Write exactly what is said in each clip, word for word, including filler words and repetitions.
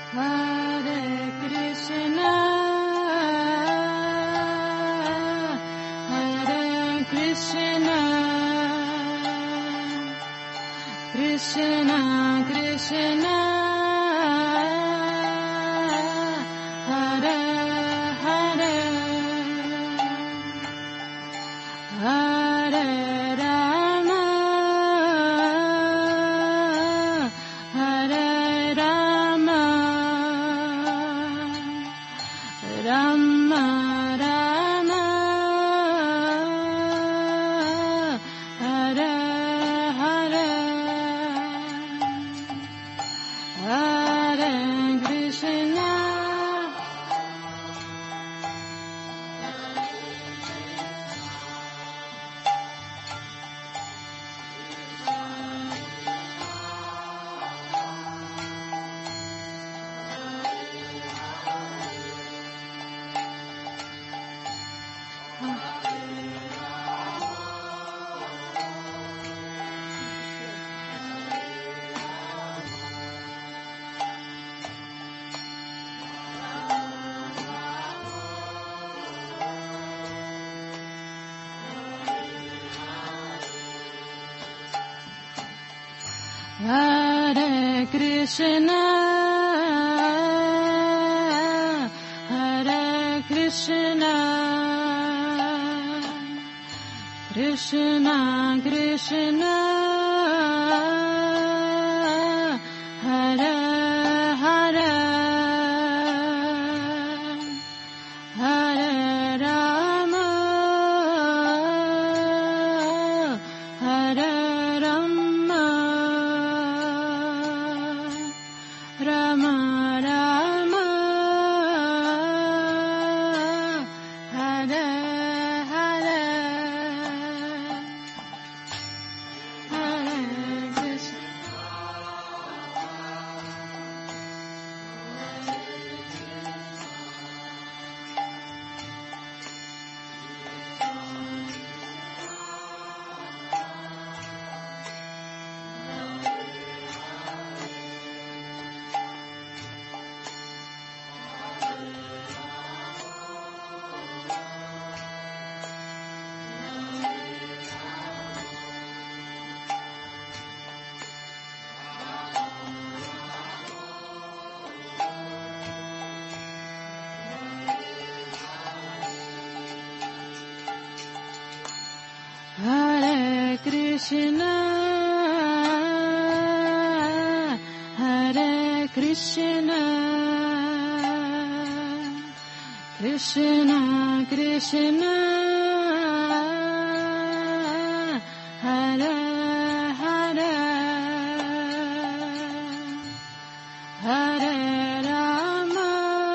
Hare Krishna, Hare Krishna, Krishna Krishna, Hare Hare, Hare Rama, Hare Rama, Rama Rama, Hare Hare, Hare Krishna, Hare Krishna, Hare Krishna, Krishna Krishna, Hare Hare, Hare Rama, Hare Rama, Rama Rama, Hare Hare, Hare Krishna. Hare Krishna, Hare Krishna, Krishna Krishna, Hare Hare, Hare Rama,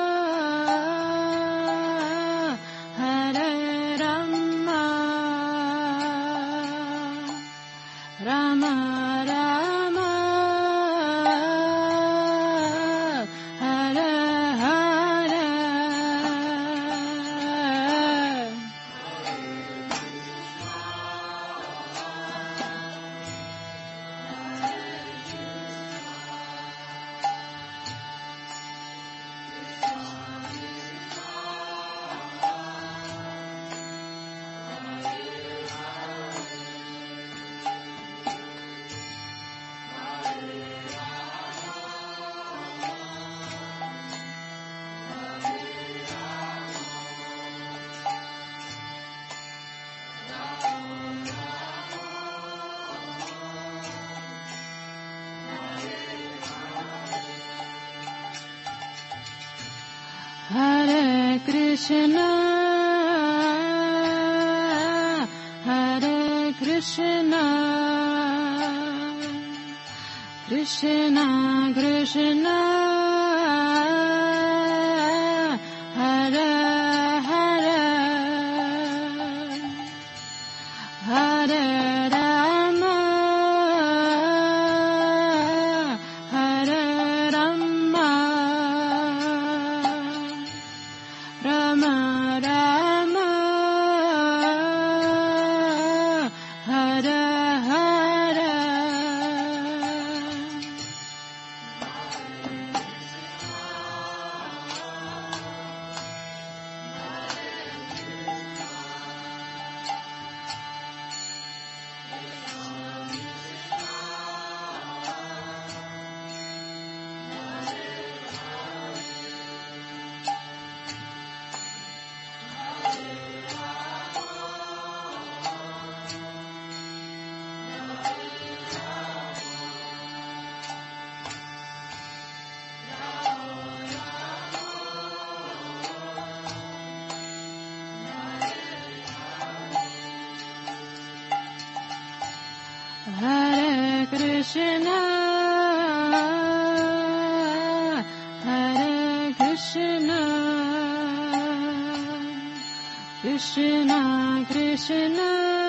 Hare Rama, Rama Rama, Hare Hare, Hare Krishna, Hare Krishna, Krishna Krishna, Hare Hare, Hare Rama, Hare Rama, Rama Rama, Hare Hare, Krishna, Krishna Krishna,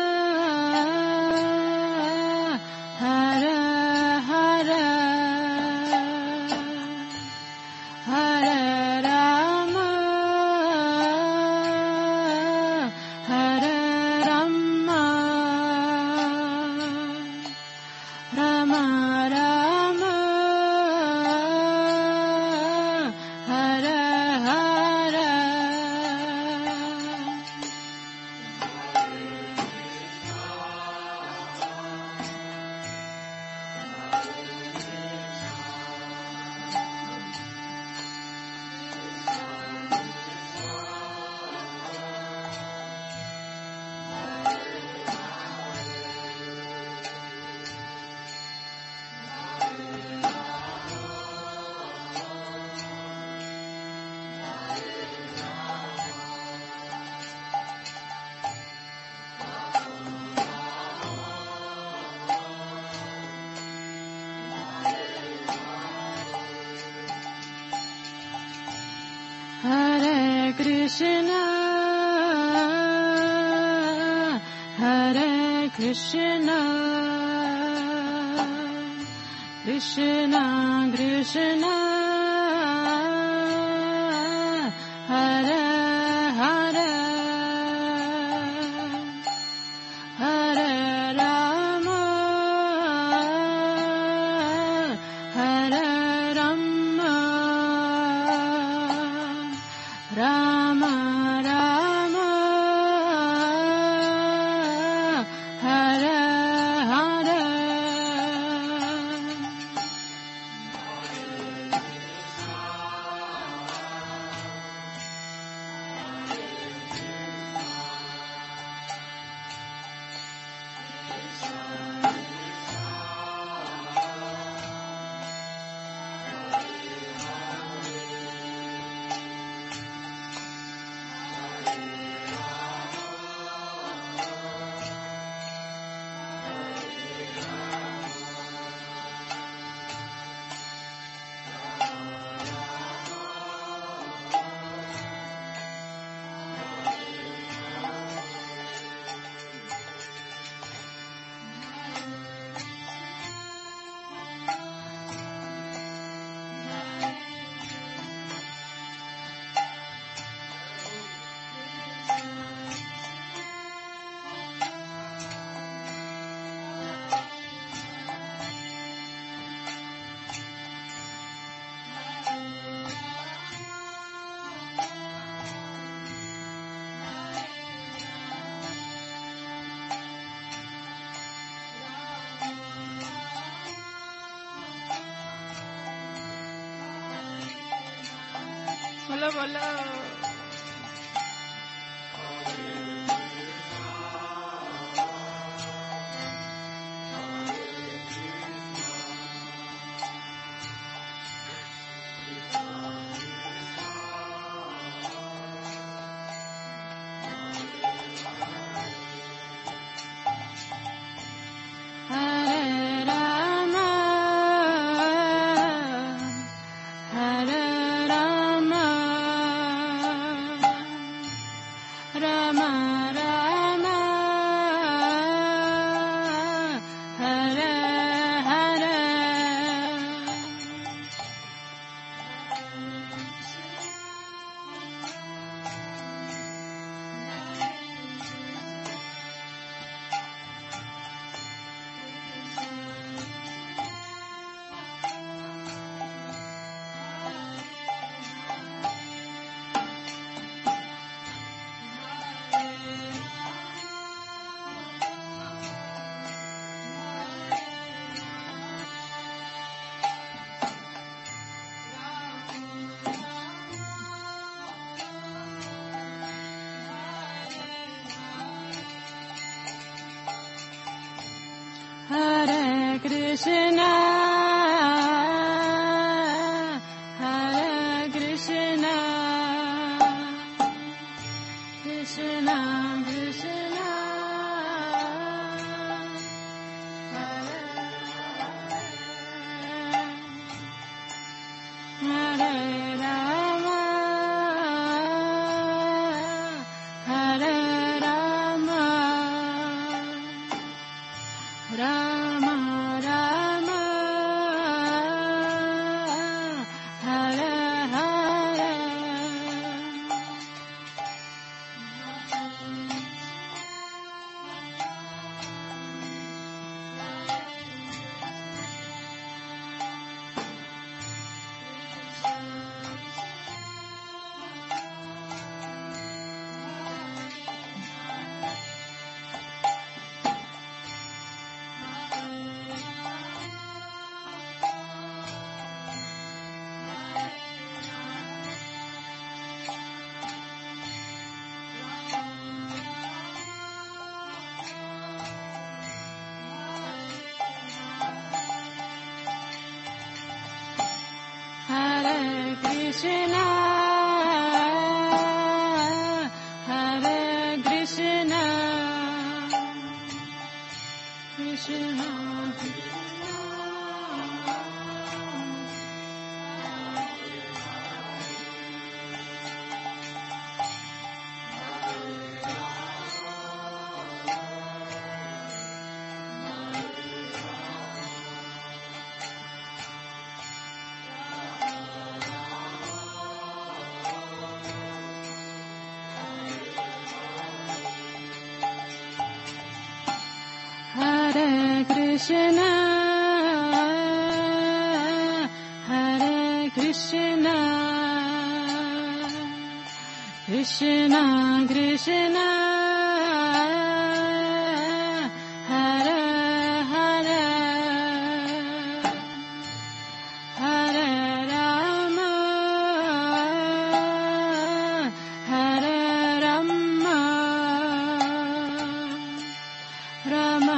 Hare Hare, Hare Rama, Hare Rama, Rama Rama, Hare Hare. Hare Krishna, Hare Krishna, Krishna Krishna, Hare Hare, Hare Rama, Hare Rama, Rama Rama, Hare Hare. Bola bola. Hare Rama, Hare Rama, Rama Rama, Hare Hare. Hare Krishna, Hare Krishna, Krishna Krishna, Hare Hare, Hare Rama, Krishna, Hare Krishna, Krishna Krishna, Hare Krishna, Krishna Krishna, Hare Hare, Hare Rama, Hare Rama, Rama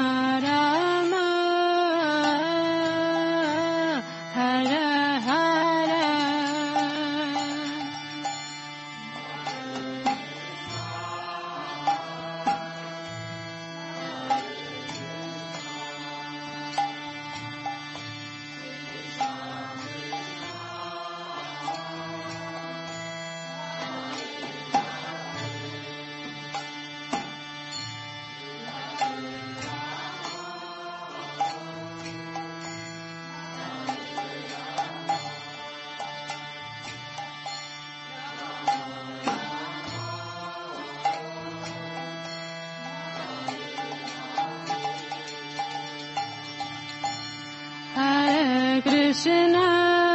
Krishna,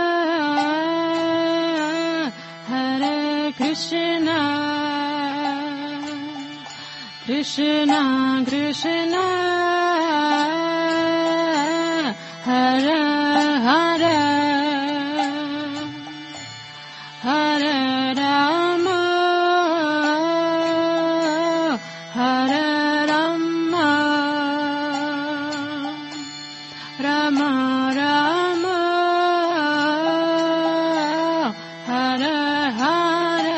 Hare Krishna, Krishna Krishna, Hare Hare, Hare Rama, Hare Rama, Rama Rama, Hare Hare.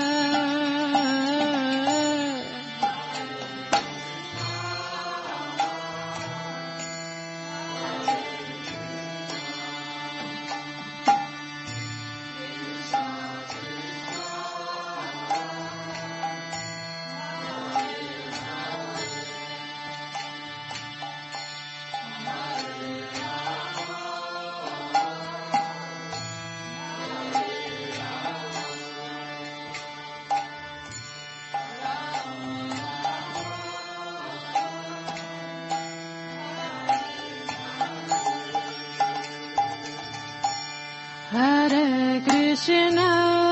Hare Krishna,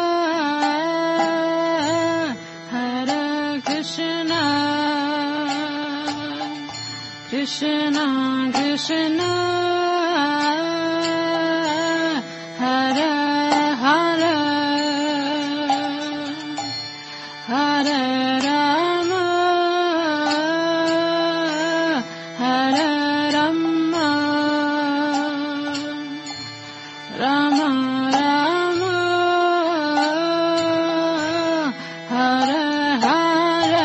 Hare Krishna, Krishna Krishna, Hare Hare, Hare Rama, Hare Rama, Rama Rama, Hare Hare.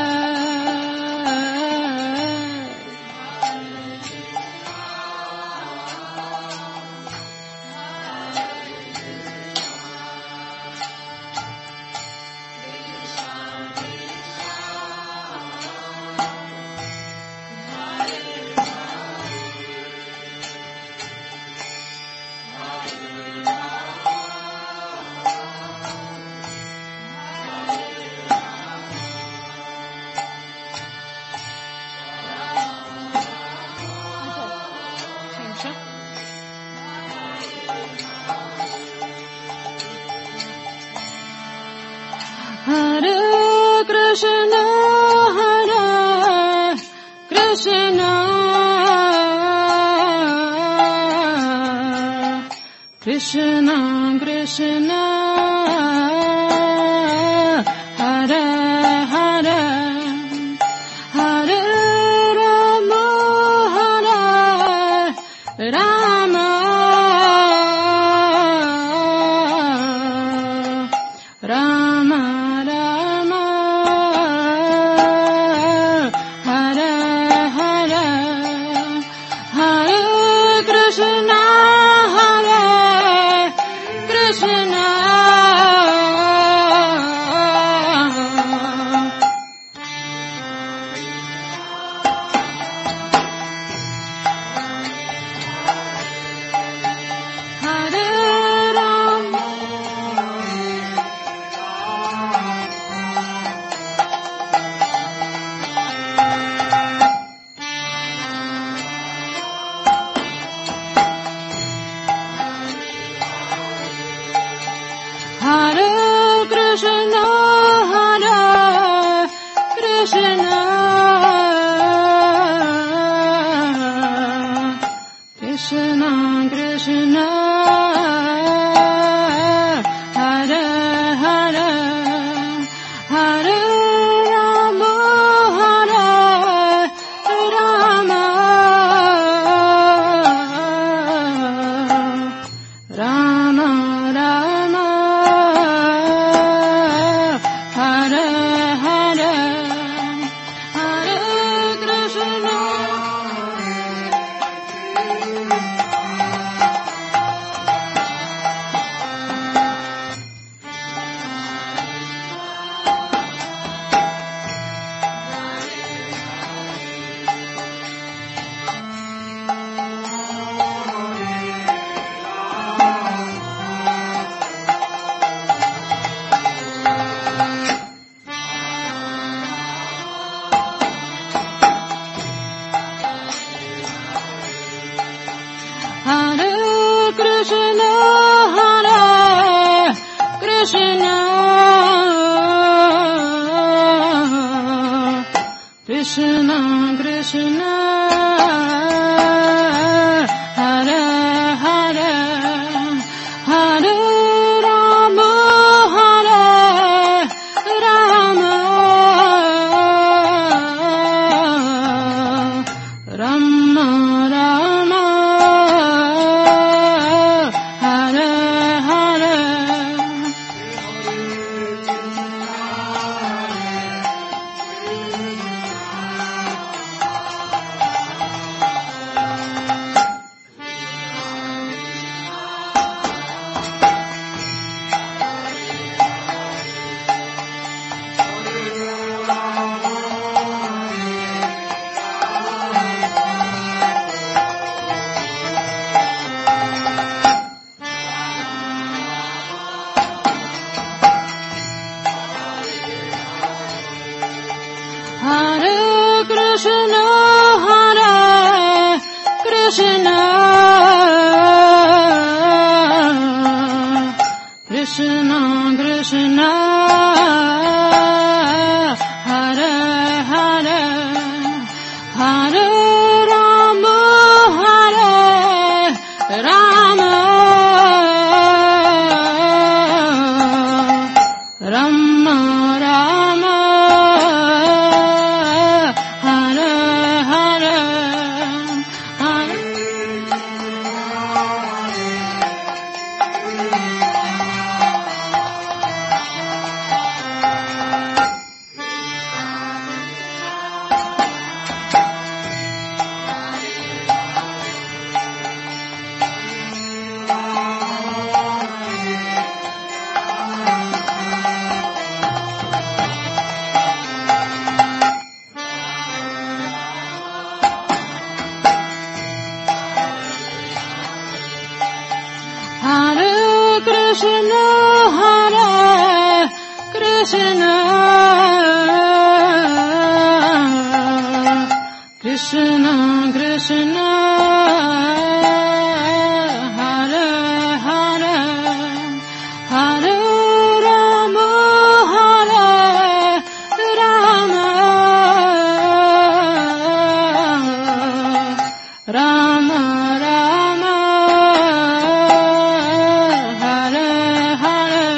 Hare Krishna, Hare Krishna, Krishna Krishna, Hare Hare, Hare Rama, Hare Rama, Krishna, Hare Rama, Hare Krishna, Hare Krishna, Krishna Krishna, Hare Hare, Hare Rama, Hare Rama, Rama Rama, Hare Hare, Hare Krishna, Hare Krishna, Hare Krishna, Krishna Krishna, Hare Hare, Hare Rama, Hare Rama, Rama Rama, Hare Hare, Hare Krishna, Hare Krishna, Krishna Krishna, Hare Hare, Hare Rama, Hare Rama, Rama Rama, Hare Hare, Hare Krishna, Hare Krishna, Krishna Krishna, Hare Hare, Hare Rama, Hare Rama, Rama Rama, Hare Hare.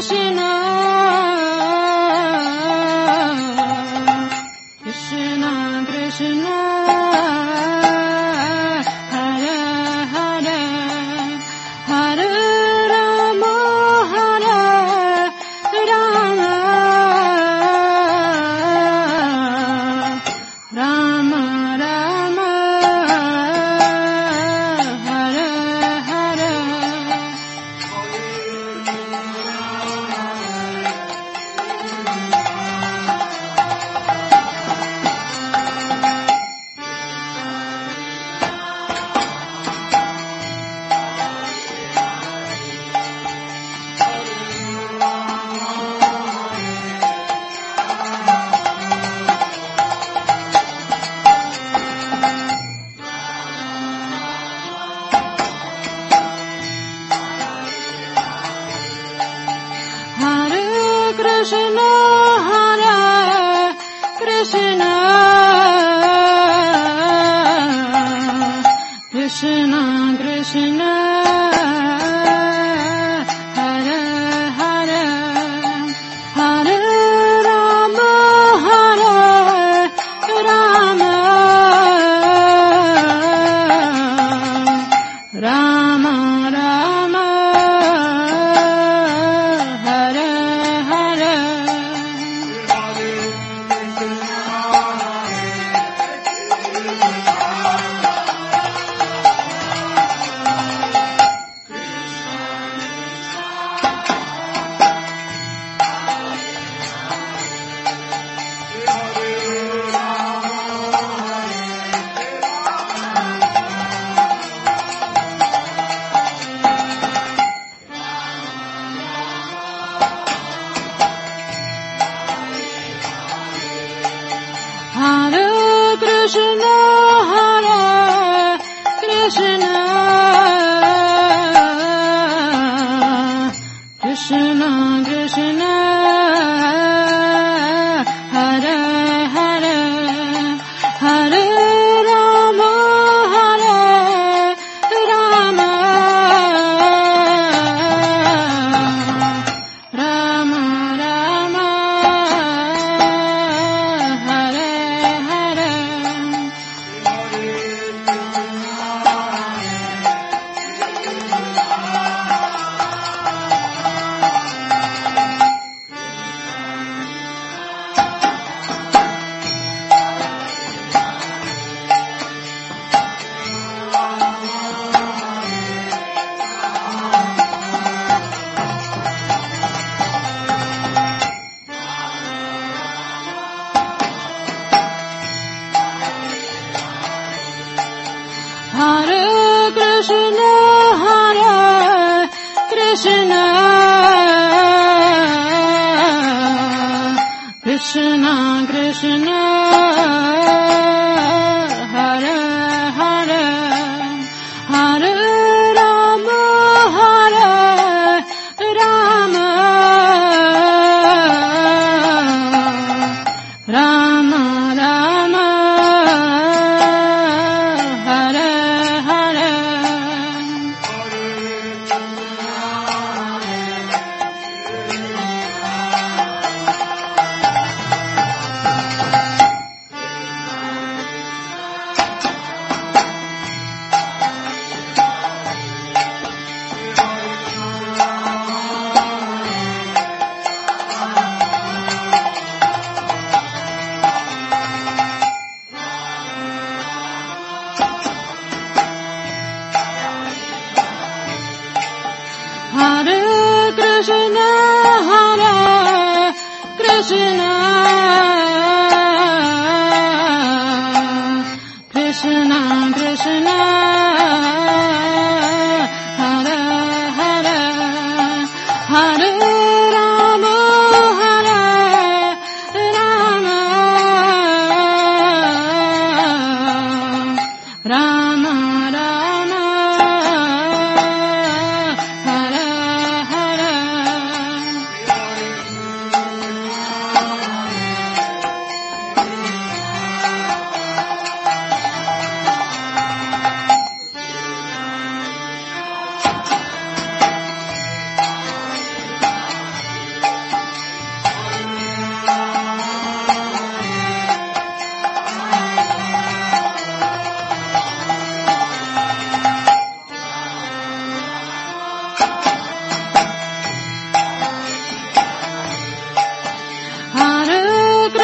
Hare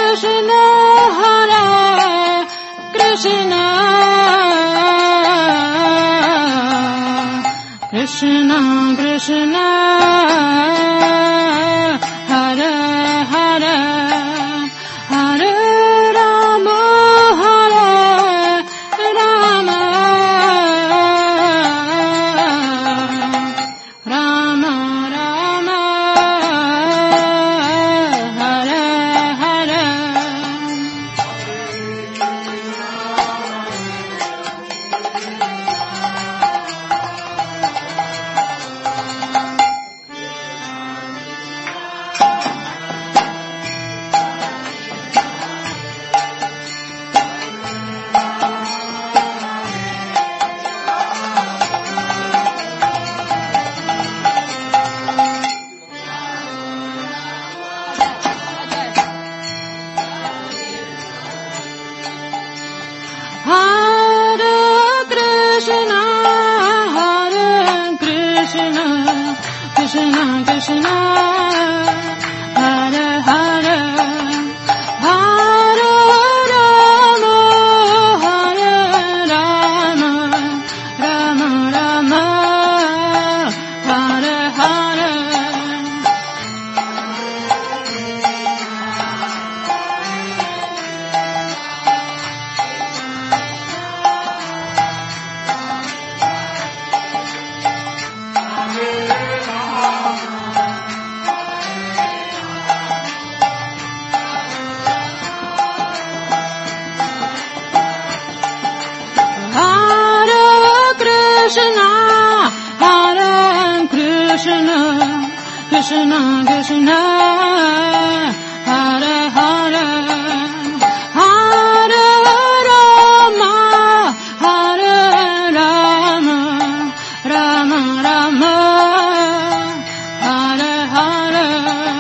Krishna, Hare Krishna, Krishna Krishna, Hare Hare, Hare Rama, Hare Rama, Rama Rama, Hare Hare. Hare Krishna, Hare Krishna, Krishna Krishna, Hare Hare, Hare Rama, Hare Rama, Rama Rama, Hare Hare. Hare Krishna, Hare Krishna, Krishna Krishna, Hare Hare, Hare Rama, Hare Rama, Rama Rama, Hare Hare.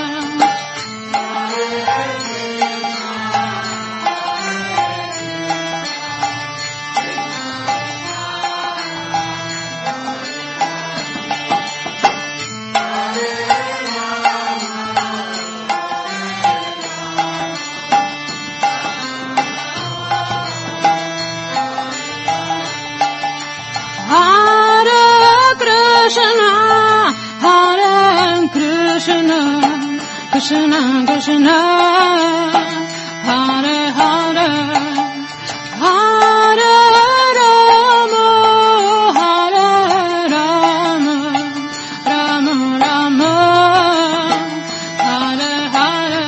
Hare Krishna, Hare Krishna, Krishna Krishna, Hare Hare, Hare Rama, Hare Rama, Rama Rama, Hare Hare.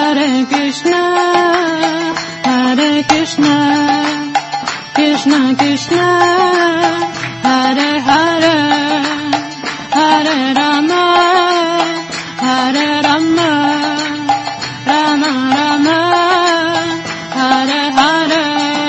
Hare Krishna, Hare Krishna, Krishna Krishna, Hare Hare, Hare Rama, Hare Rama, Rama Rama, Hare Hare.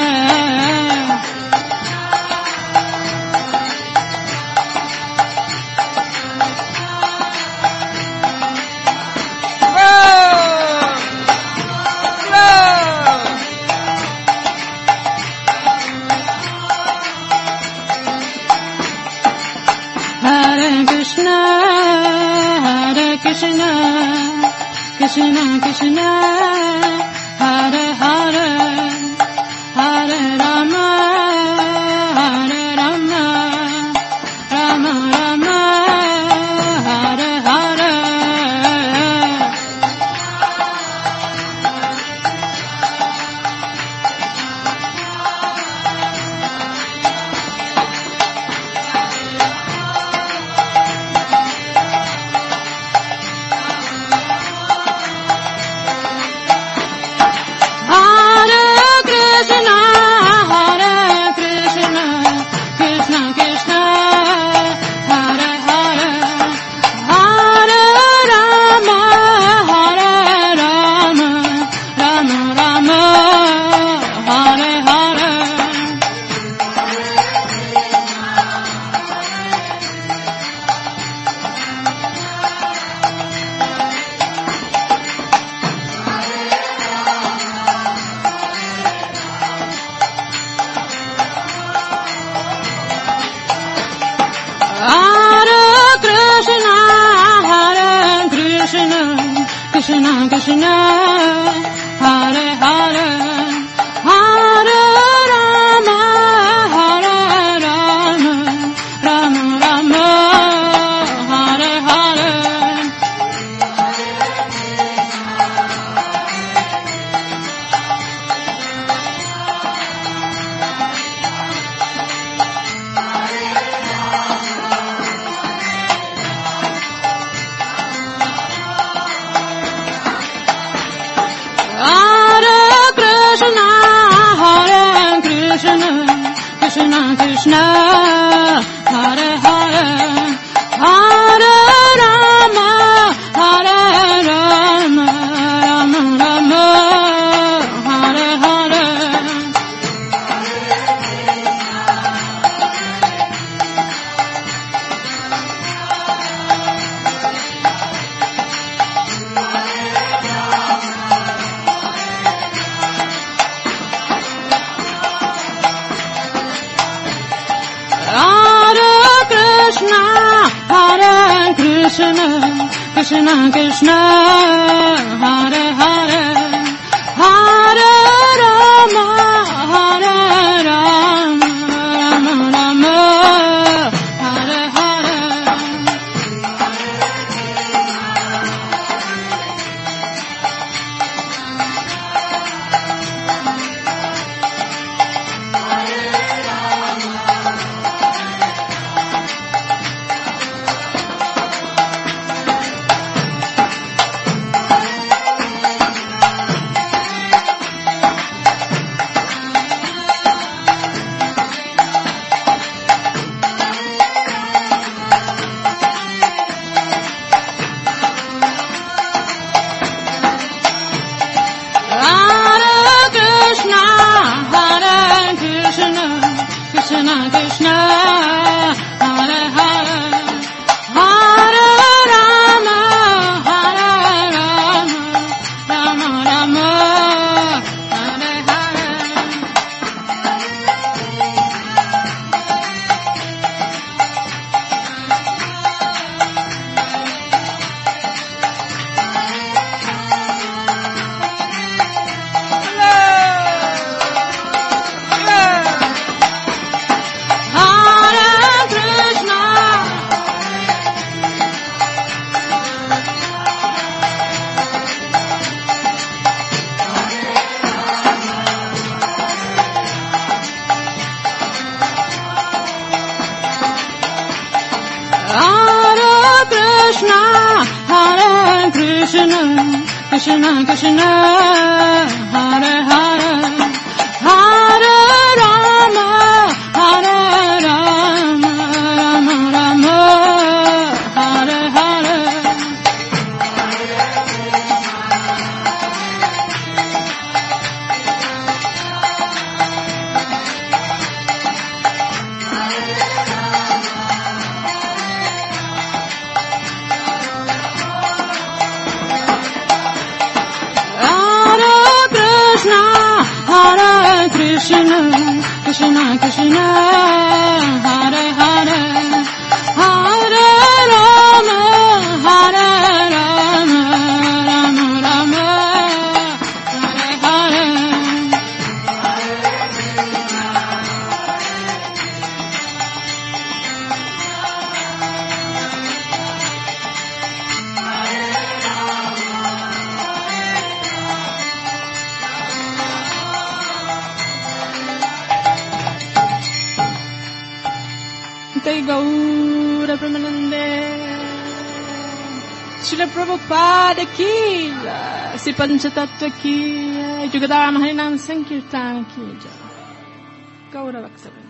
Hare Krishna, Hare Krishna, Krishna Krishna, Hare Hare, Hare Rama, Hare Rama, Rama Rama, Hare Hare. Krishna Krishna, Hare Hare, Hare Rama, Hare Rama, Rama Rama, Hare Hare. Krishna Krishna, Hare Hare, Hare Rama, Hare Rama, Rama Rama, Hare Hare. Krishna Krishna, Hare Hare, Hare Rama, Hare Rama, Rama Rama, Hare Hare. Krishna Krishna, Hare Hare, Hare Rama, Hare Rama, Rama Rama, Hare Hare. Krishna, Krishna Krishna Hare Hare Hare Rama Hare Rama Rama Rama Hare Hare Hare Krishna, Krishna Krishna, Hare Hare, Hare Rama, Hare Rama, Rama Rama, Hare Hare. Jai Gaura Premanande Srila Prabhupada ki jai, Sri Panchatattva ki jai, Jugadharma Harinam Sankirtan ki jai. Gaura Vaksavana.